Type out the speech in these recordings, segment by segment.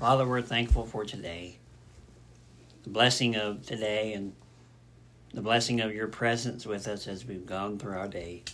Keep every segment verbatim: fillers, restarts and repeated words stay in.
Father, we're thankful for today, the blessing of today and the blessing of your presence with us as we've gone through our day.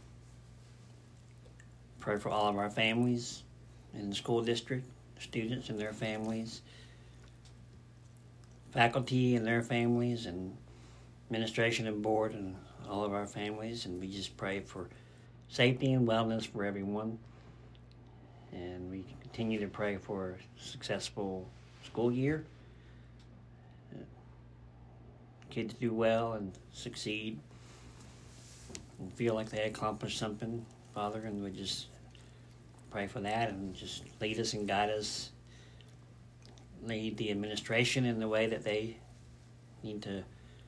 Pray for all of our families in the school district, students and their families, faculty and their families, and administration and board and all of our families. And we just pray for safety and wellness for everyone. And we continue to pray for a successful school year. Kids do well and succeed and feel like they accomplished something, Father, and we just pray for that and just lead us and guide us. Lead the administration in the way that they need to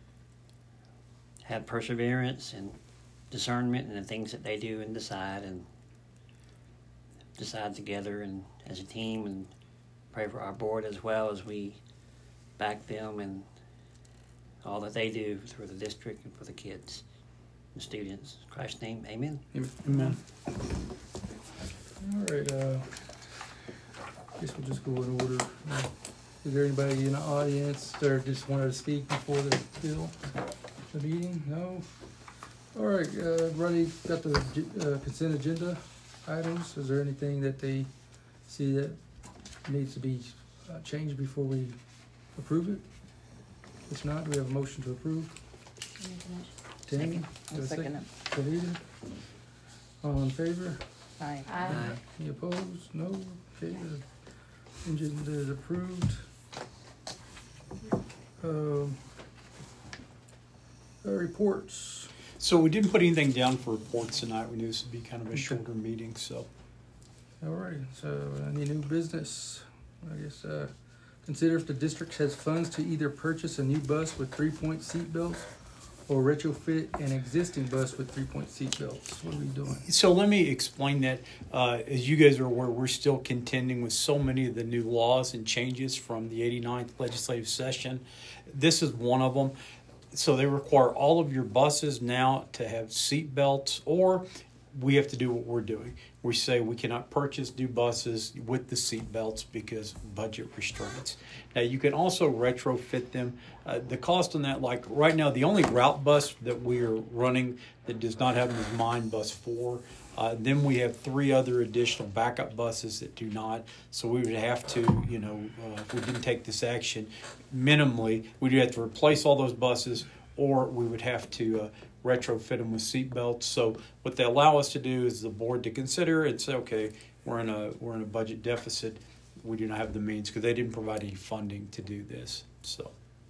have perseverance and discernment in the things that they do and decide and decide together and as a team, and pray for our board as well as we back them and all that they do for the district and for the kids and students. In Christ's name, amen. Amen. All right. Uh, I guess we'll just go in order. Uh, is there anybody in the audience that just wanted to speak before the bill, the meeting? No. All right. Uh, everybody got the uh, consent agenda items. Is there anything that they see that needs to be uh, changed before we approve it? If not, do we have a motion to approve? Tammy? I'll second it. Kavita? All in favor? Aye. Aye. Any opposed? No? Okay, the agenda is approved. Um, uh, reports. So we didn't put anything down for reports tonight. We knew this would be kind of a shorter meeting, so. All right, so any new business? I guess, uh, consider if the district has funds to either purchase a new bus with three-point seat belts or retrofit an existing bus with three-point seat belts. What are we doing? So let me explain that. Uh, as you guys are aware, we're still contending with so many of the new laws and changes from the eighty-ninth legislative session. This is one of them. So they require all of your buses now to have seat belts, or we have to do what we're doing. We say we cannot purchase new buses with the seat belts because budget restraints. Now, you can also retrofit them. Uh, the cost on that, like right now, the only route bus that we are running that does not have them is Mine Bus four. Uh, then we have three other additional backup buses that do not. So we would have to, you know, uh, if we didn't take this action, minimally, we'd have to replace all those buses, or we would have to uh, retrofit them with seat belts. So what they allow us to do is the board to consider and say, okay, we're in a we're in a budget deficit. We do not have the means because they didn't provide any funding to do this. So.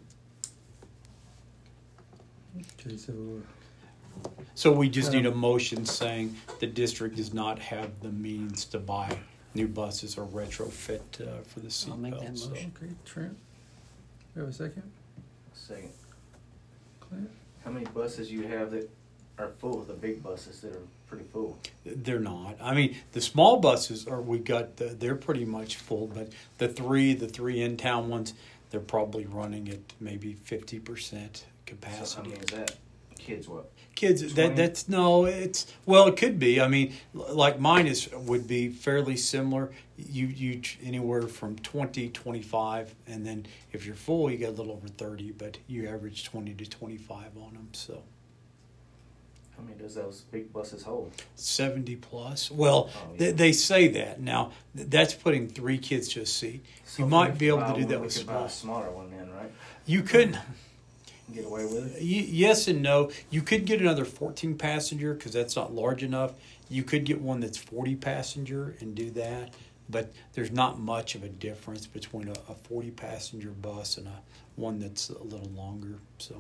Okay, so So we just need a motion saying the district does not have the means to buy new buses or retrofit uh, for the seat I'll make that belts. motion. okay, Trent. You have a second? Second. Clint? How many buses you have that are full? The big buses that are pretty full. They're not. I mean, the small buses are. We got. The, they're pretty much full, but the three, the three in town ones, they're probably running at maybe fifty percent capacity. So how many is that? Kids what? Kids, that twenty? that's no. It's well, it could be. I mean, like mine is would be fairly similar. You you anywhere from twenty, twenty-five, and then if you're full, you get a little over thirty. But you average twenty to twenty-five on them. So How many does those big buses hold? seventy plus. Well, Oh, yeah. they, they say that now. th- That's putting three kids to a seat. So You if might we be able buy to do one, that we with could buy small. a smaller one then, right? You could. Get away with it. Y- yes and no. You could get another fourteen passenger because that's not large enough. You could get one that's forty passenger and do that, but there's not much of a difference between a, a forty passenger bus and a one that's a little longer. So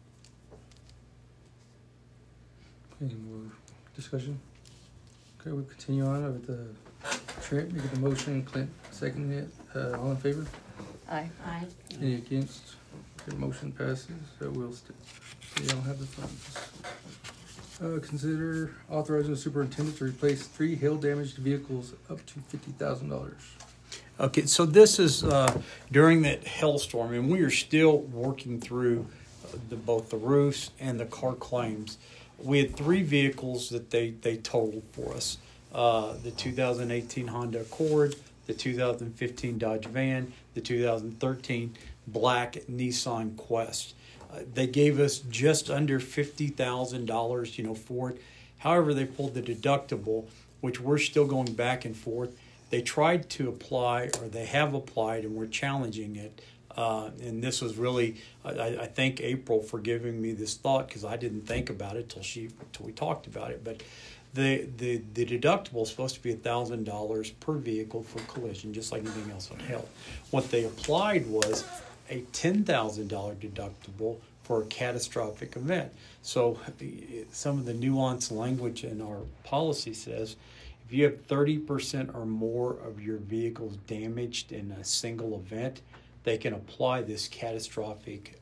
Any more discussion? Okay, we'll continue on with the Trent making the motion, Clint seconding it. Uh, all in favor? Aye. Aye. Any against? Okay, motion passes. So we'll st- we don't have the funds. Uh, consider authorizing the superintendent to replace three hail damaged vehicles up to fifty thousand dollars. okay, so this is uh, during that hailstorm, and we are still working through uh, the, both the roofs and the car claims. We had three vehicles that they, they totaled for us. Uh, the two thousand eighteen Honda Accord, the two thousand fifteen Dodge Van, the two thousand thirteen black Nissan Quest. Uh, they gave us just under fifty thousand dollars, you know, for it. However, they pulled the deductible, which we're still going back and forth. They tried to apply, or they have applied, and we're challenging it. Uh, and this was really, I, I thank April for giving me this thought, because I didn't think about it till she till we talked about it. But the the, the deductible is supposed to be one thousand dollars per vehicle for collision, just like anything else on health. What they applied was a ten thousand dollars deductible for a catastrophic event. So some of the nuanced language in our policy says, if you have thirty percent or more of your vehicles damaged in a single event, they can apply this catastrophic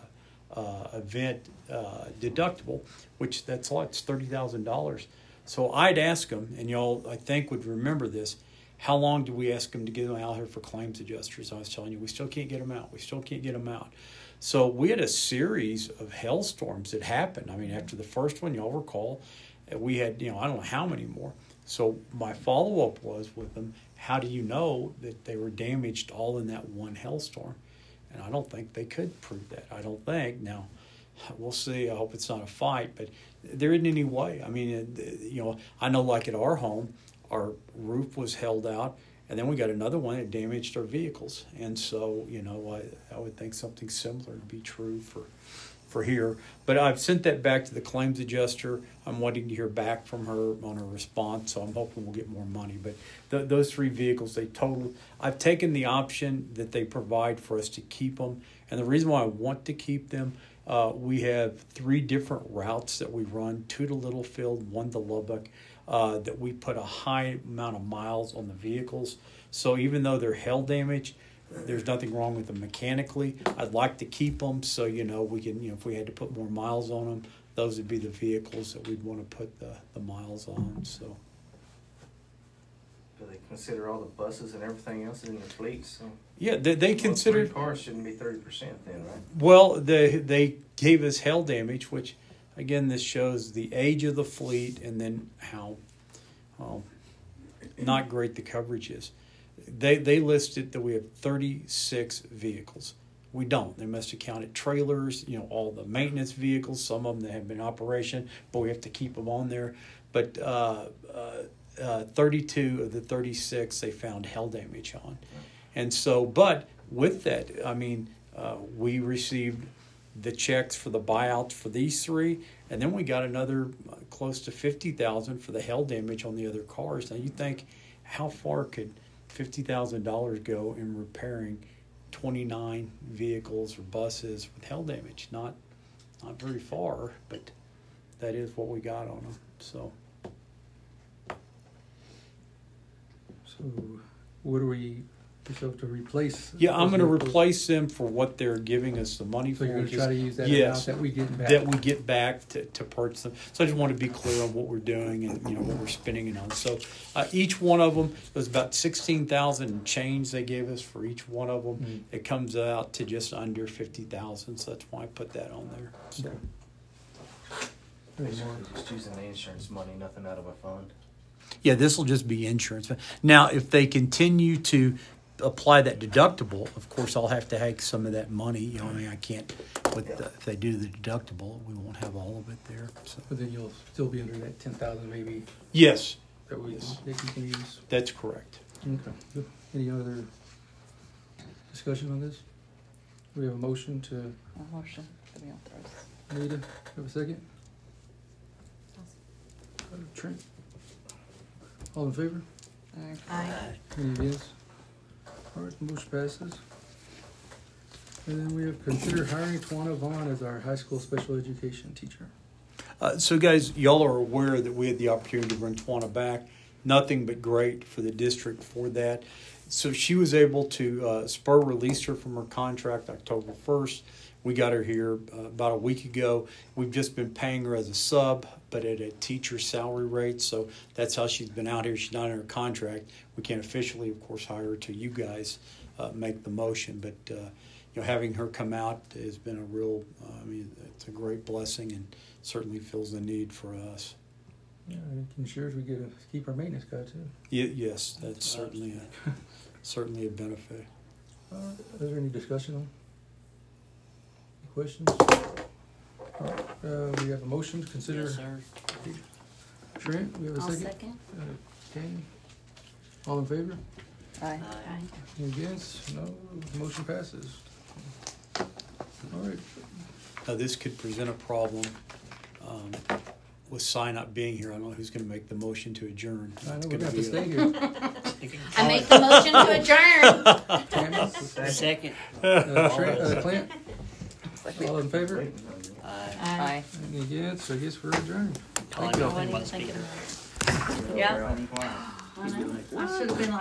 uh, uh, event uh, deductible, which that's a lot. It's thirty thousand dollars. So I'd ask them, and y'all I think would remember this, how long do we ask them to get them out here for claims adjusters? I was telling you, we still can't get them out. We still can't get them out. So we had a series of hailstorms that happened. I mean, after the first one, y'all recall, we had, you know, I don't know how many more. So my follow-up was with them, how do you know that they were damaged all in that one hailstorm? And I don't think they could prove that. I don't think. Now, we'll see. I hope it's not a fight, but there isn't any way. I mean, you know, I know like at our home, our roof was held out, and then we got another one that damaged our vehicles. And so, you know, I, I would think something similar would be true for for here. But I've sent that back to the claims adjuster. I'm waiting to hear back from her on her response, so I'm hoping we'll get more money. But th- those three vehicles, they total. I've taken the option that they provide for us to keep them. And the reason why I want to keep them, uh, we have three different routes that we run, two to Littlefield, one to Lubbock, uh, that we put a high amount of miles on the vehicles. So even though they're hail damage, there's nothing wrong with them mechanically. I'd like to keep them so, you know, we can, you know, if we had to put more miles on them, those would be the vehicles that we'd want to put the, the miles on. So. Do they consider all the buses and everything else in your fleet? So Yeah, they, they well, consider. three cars shouldn't be thirty percent then, right? Well, they they gave us hail damage, which again this shows the age of the fleet and then how um, not great the coverage is. They they listed that we have thirty-six vehicles. We don't. They must have counted trailers, you know, all the maintenance vehicles, some of them that have been in operation, but we have to keep them on there. But uh, uh, uh, thirty-two of the thirty-six they found hail damage on. And so, but with that, I mean, uh, we received the checks for the buyouts for these three, and then we got another uh, close to fifty thousand dollars for the hail damage on the other cars. Now you think, how far could fifty thousand dollars go in repairing twenty-nine vehicles or buses with hail damage? Not not very far, but that is what we got on them. So, So, what do we, just have to replace? yeah, I'm going to those vehicles? replace them for what they're giving us the money So for. you're going which to try to is- use that yes, amount that we get back? that we get back to, to purchase them. So I just want to be clear on what we're doing and, you know, what we're spending it on. So uh, each one of them was about sixteen thousand and change they gave us for each one of them. Mhm. It comes out to just under fifty thousand. So that's why I put that on there. So. Okay. Any more? Basically just using the insurance money, nothing out of a fund. Yeah, this will just be insurance. Now, if they continue to apply that deductible, of course, I'll have to take some of that money. You know, I mean, I can't. With the, if they do the deductible, we won't have all of it there. So. But then you'll still be under that ten thousand maybe Yes, that we, Yes. that you can use. that's correct. Okay. Good. Any other discussion on this? We have a motion to, A motion to be authorized. Anita, have a second? Uh, Trent? All in favor? Aye. Aye. Any against? All right, motion passes. And then we have consider hiring Tawana Vaughn as our high school special education teacher. Uh, so, guys, y'all are aware that we had the opportunity to bring Tawana back. Nothing but great for the district for that. So she was able to uh, spur release her from her contract October first. We got her here uh, about a week ago. We've just been paying her as a sub, but at a teacher salary rate. So that's how she's been out here. She's not in her contract. We can't officially, of course, hire her till you guys uh, make the motion. But uh, you know, having her come out has been a real. Uh, I mean, it's a great blessing and certainly fills the need for us. Yeah, it ensures we get to keep our maintenance guy too. Ye- yes, that's certainly a, certainly a benefit. All right, is there any discussion on? Any questions? All right, uh, we have a motion to consider. Yes, sir. Trent, we have a I'll second? second. Uh, Kane? All in favor? Aye. Aye. Any against? No, motion passes. All right, Now, this could present a problem um, with sign up being here. I don't know who's going to make the motion to adjourn. I know It's we're gonna gonna have to be stay a- here. You can I call make it the motion to adjourn. Tammy, second. uh, Trent, uh, Clint, It's like we- all in favor? Waiting on you. Uh, Aye. Any against? I guess we're adjourned. calling you. nothing I but didn't think speaker. of that. Yeah. I know. I should have been like.